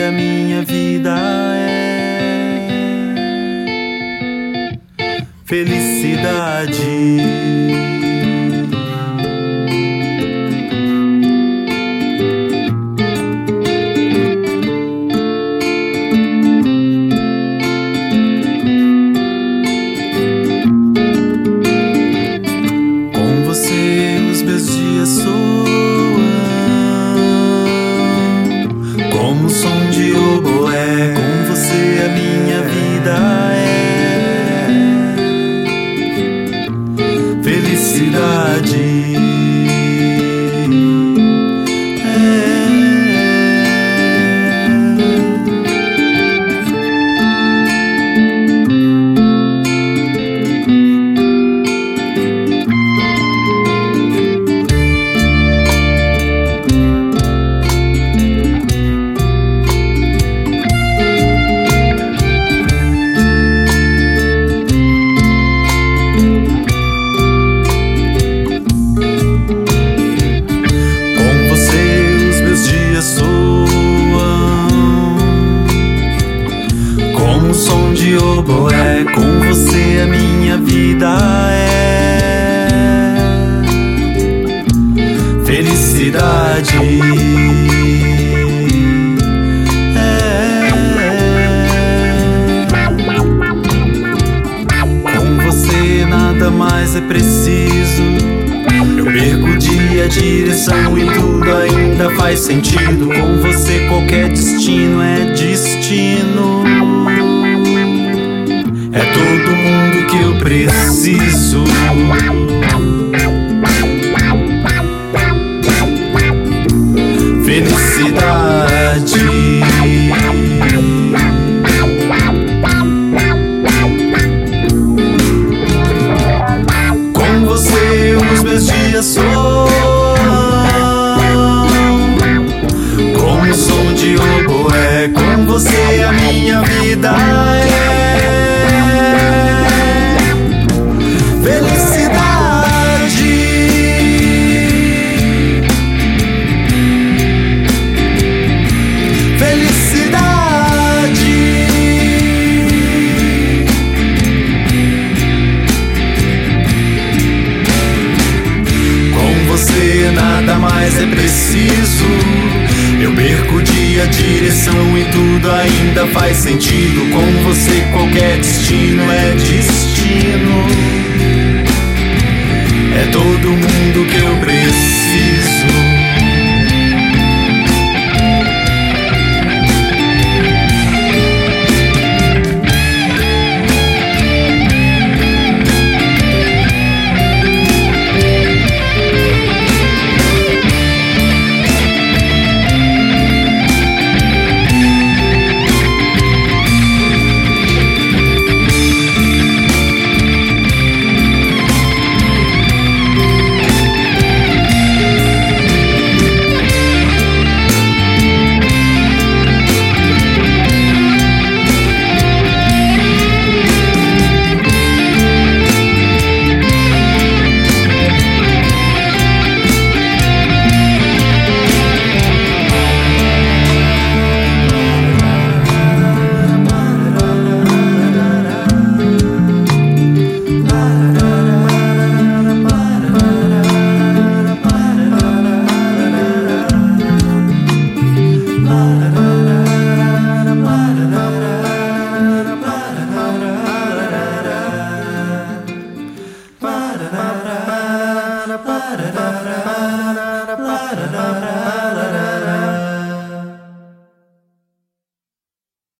a minha vida é felicidade. Como som de oboé, com você a minha vida é felicidade. Como um som de oboé, com você a minha vida é felicidade. Com você nada mais é preciso. Eu perco o dia, a direção e tudo ainda faz sentido. Com você qualquer destino é destino. É todo mundo que eu preciso. Felicidade. Com você os meus dias soam como um som de oboé. Com você a minha vida é felicidade. Felicidade. Com você nada mais é preciso. Eu perco o dia, a direção e tudo ainda faz sentido. Com você qualquer destino é destino. É todo mundo que eu preciso.